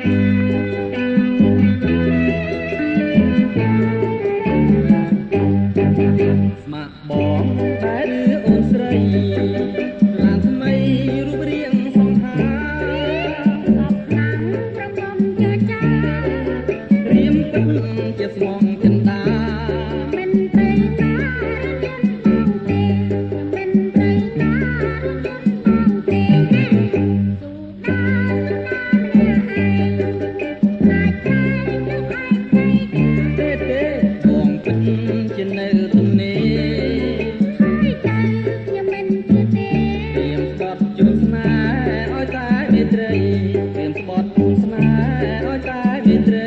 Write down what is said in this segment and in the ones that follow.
ស្មាក់បងតែឬអូនស្រីឡានថ្មីរូបរាងសង្ហាអបណាំប្រកបជាចារៀមពិតជាស្មងចិន្តាមិនត្រីតាទេមិនត្រីតាទេស៊ូដាទេបងពិតជានៅទំនេរហើយទៅខ្ញុំមិនជឿទេព្រៀមស្បត់ជួនស្នេហ៍ឲ្យតែមេត្រីព្រៀមស្បត់ជួនស្នេហ៍ឲ្យតែមេត្រី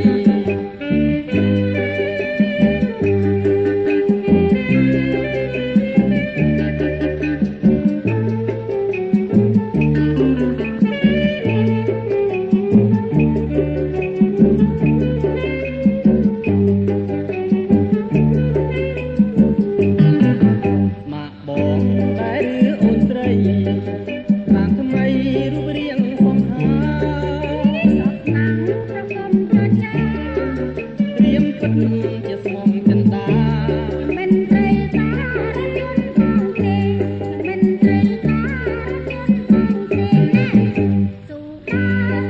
បងតែឬអូនស្រីបានថ្មីរូបរាងសង្ហាសក់ណាំប្រកបជាចារៀមពិតជាស្មងចិន្តាមិនត្រីតាទេមិនត្រីតាទេស៊ូដា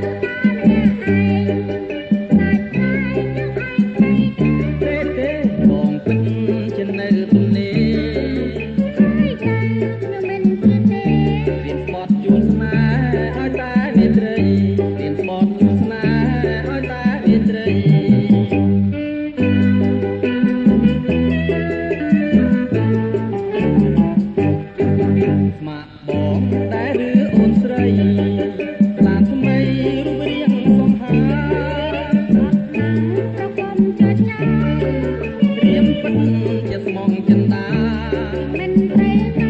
ទេបងពិតជានៅទំនេររៀនស្បត់ជួនស្នេហ៍ឲ្យតែមេត្រីរៀនស្បត់ជួនស្នេហ៍ឲ្យតែមេត្រីស្មាក់បងតែឬអូនស្រីឡានថ្មីរូបរាងសង្ហាអត់ណាំប្រកបជាចារៀមពិតជាស្មងចិន្តាមិនត្រី